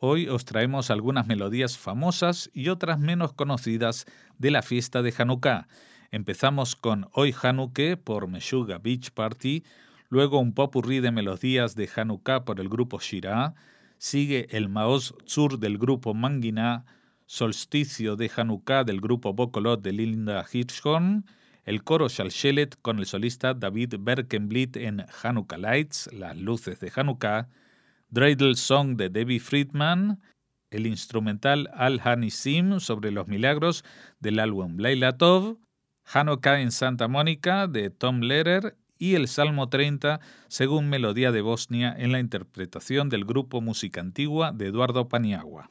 Hoy os traemos algunas melodías famosas y otras menos conocidas de la fiesta de Hanukkah. Empezamos con Hoy Hanukkah por Meshuggah Beach Party, luego un popurrí de melodías de Hanukkah por el grupo Shirah, sigue el Maoz Tzur del grupo Manginá, Solsticio de Hanukkah del grupo Bokolot de Linda Hirschhorn, el coro Shalshelet con el solista David Berkenblit en Hanukkah Lights, las luces de Hanukkah, Dreidel Song de Debbie Friedman, el instrumental Al-Hanisim sobre los milagros del álbum Leila Tov, Hanukkah en Santa Mónica de Tom Lehrer y el Salmo 30 según Melodía de Bosnia en la interpretación del grupo Música Antigua de Eduardo Paniagua.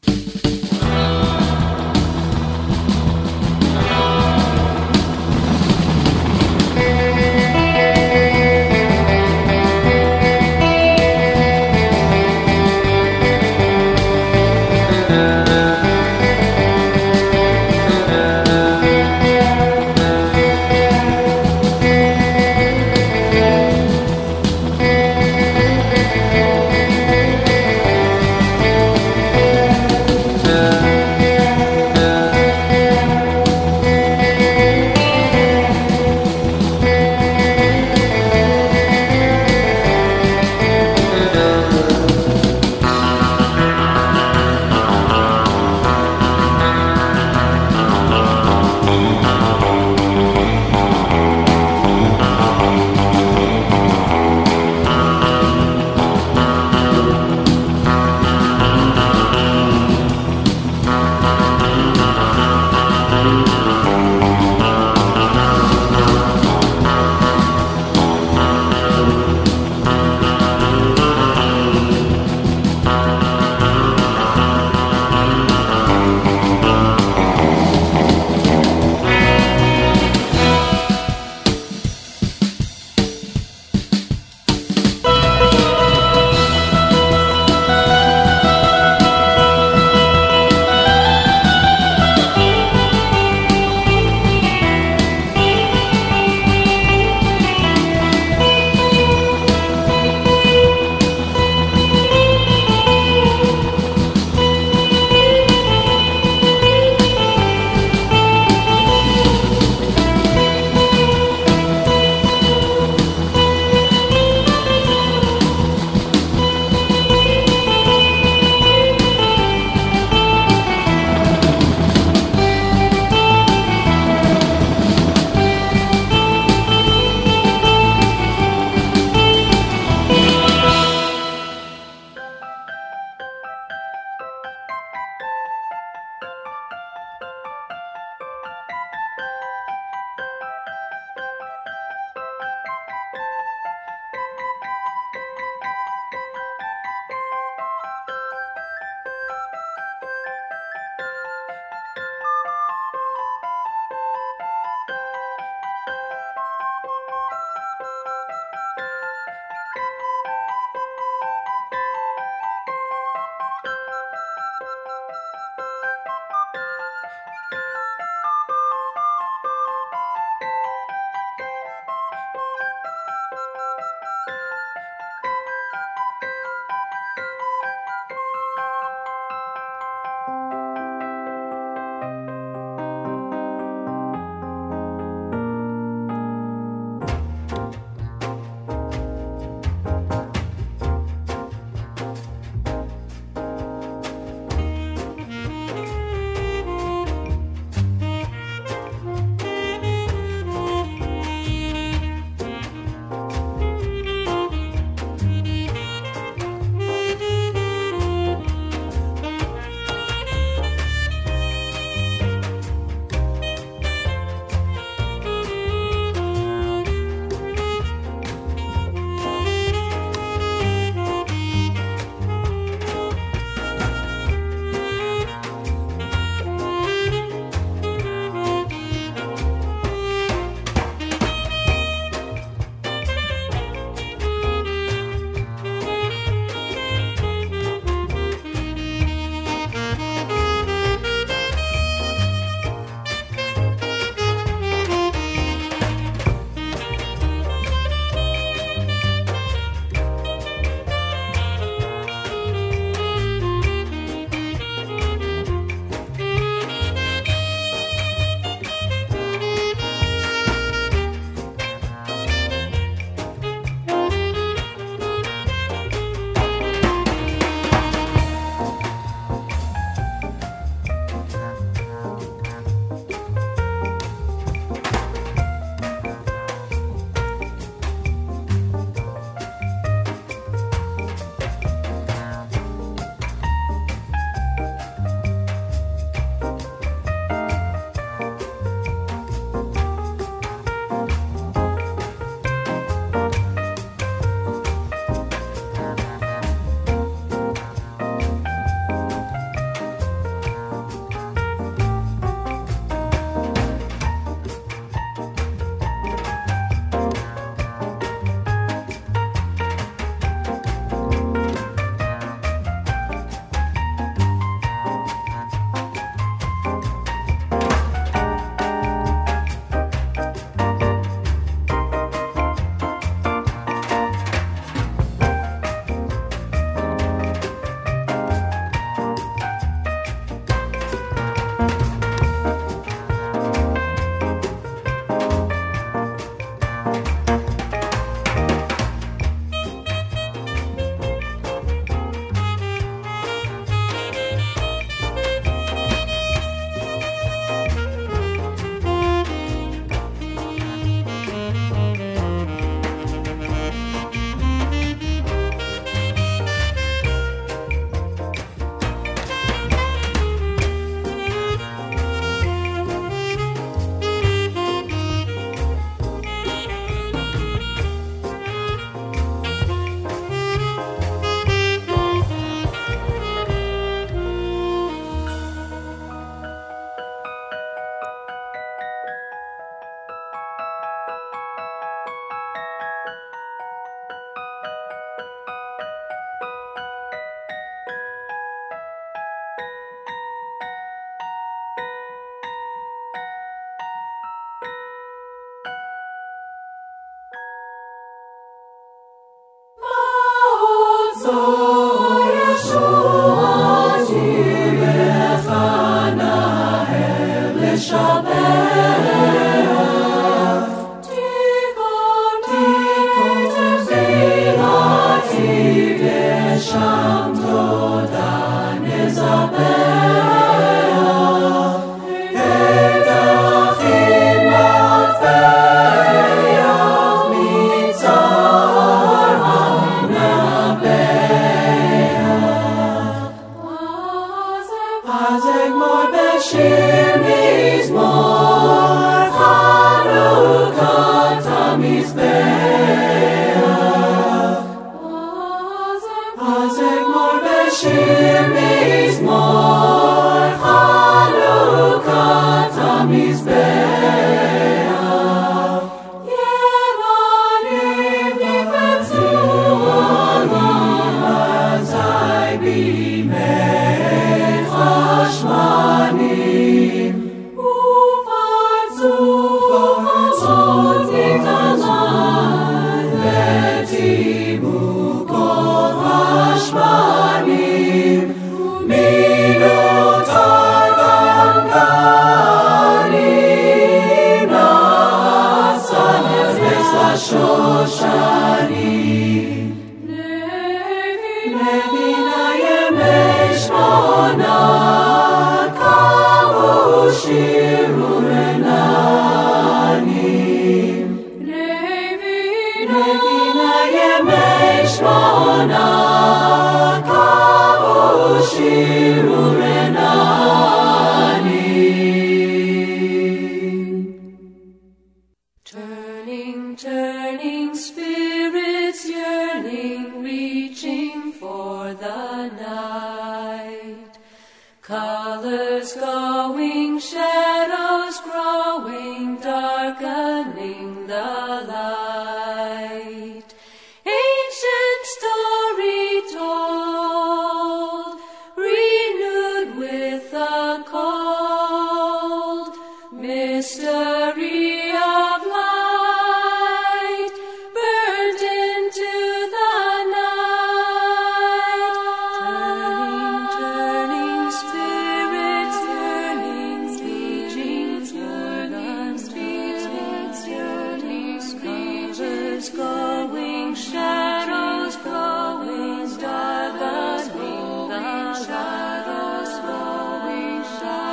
Shadows growing,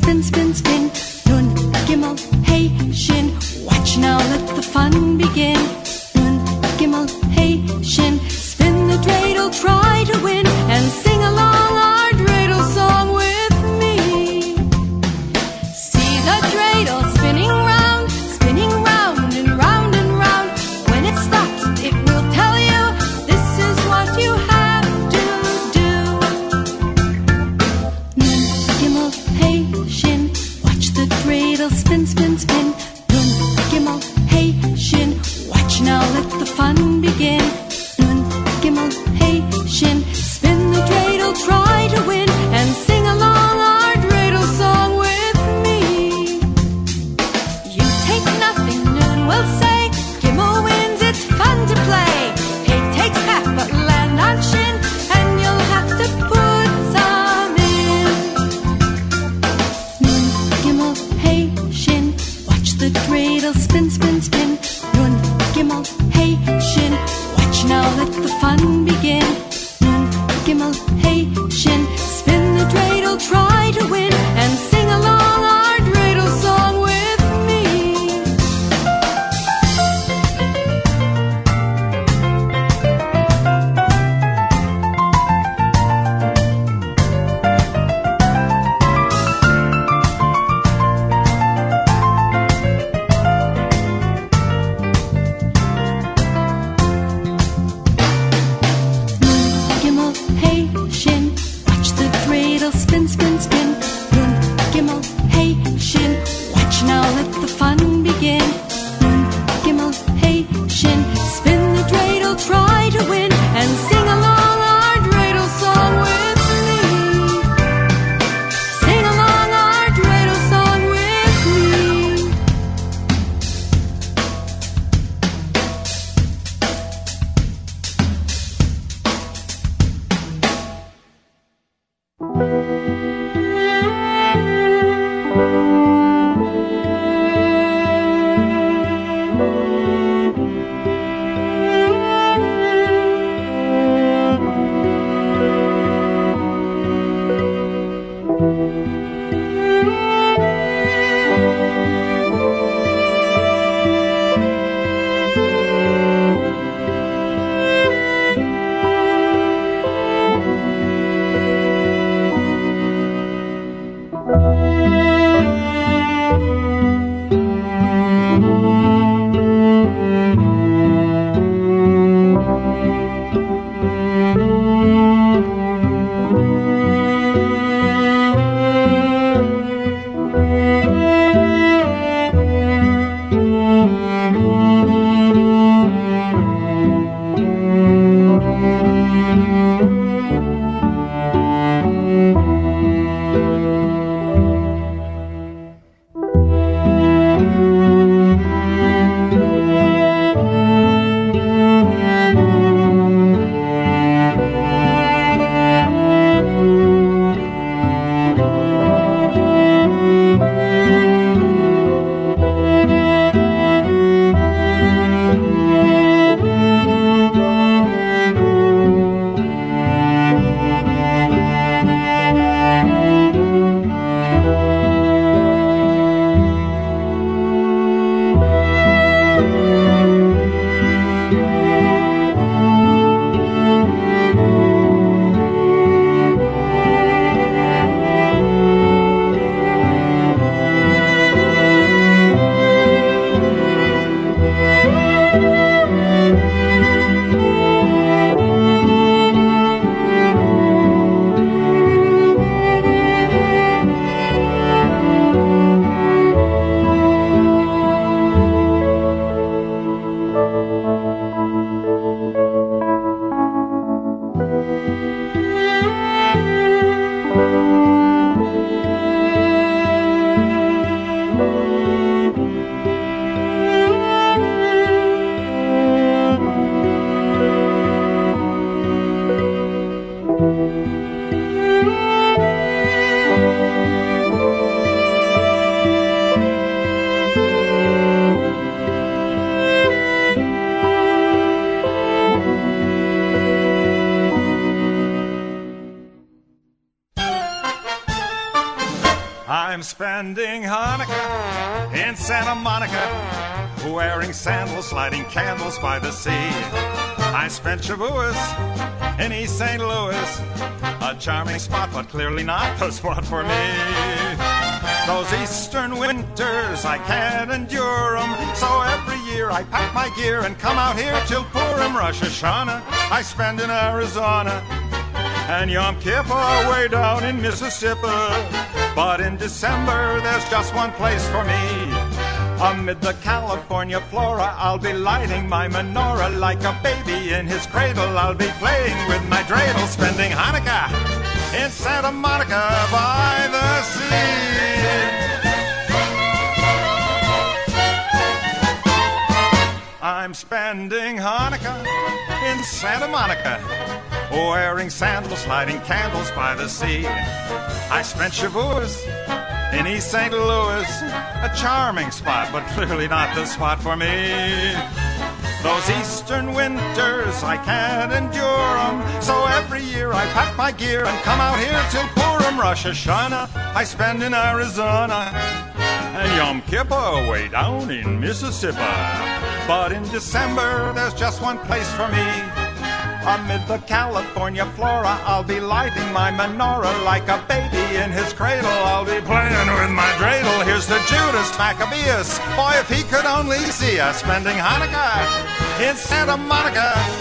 spin, spin, spin. Nun, Gimel, hey, Shin. Watch now, let the fun begin. Nun, Gimel, hey, Shin. Spin the dreidel, try to win, and sing along our dreidel song with me. See the dreidel spinning round and round and round. When it stops, it will tell you this is what you have to do. Nun, Gimel, hey, Shin. Watch the dreidel spin, spin, spin. Nun, Gimel, hey, Shin. Watch now, let the fun begin. Nun, Gimel, hey, Shin. Spin the dreidel, try to win, and sing along our dreidel song with me. You take nothing, Nun will say. Gimel wins, it's fun to play. Hey takes half, but land on Shin, and you'll have to put some in. Nun, Gimel, hey, Shin. Watch the dreidel spin, spin, spin. Nun, Gimel, hey, Shin. Watch now, let the fun begin. Nun, Gimel, hey, Shin. Spin the dreidel, try to win, and sing along our dreidel song with me. spending Hanukkah in Santa Monica, wearing sandals, lighting candles by the sea. I spent Shavuos in East St. Louis, a charming spot, but clearly not the spot for me. Those eastern winters, I can't endure 'em, so every year I pack my gear and come out here till Purim. Rosh Hashanah I spend in Arizona, and Yom Kippur way down in Mississippi. But in December there's just one place for me. Amid the California flora, I'll be lighting my menorah. Like a baby in his cradle, I'll be playing with my dreidel, spending Hanukkah in Santa Monica by the sea. I'm spending Hanukkah in Santa Monica, wearing sandals, lighting candles by the sea. I spent Shavuos in East St. Louis, a charming spot, but clearly not the spot for me. Those eastern winters, I can't endure 'em, so every year I pack my gear and come out here till Purim. Rosh Hashanah I spend in Arizona, and Yom Kippur way down in Mississippi. But in December there's just one place for me. Amid the California flora, I'll be lighting my menorah. Like a baby in his cradle, I'll be playing with my dreidel. Here's to Judas Maccabeus, boy, if he could only see us spending Hanukkah in Santa Monica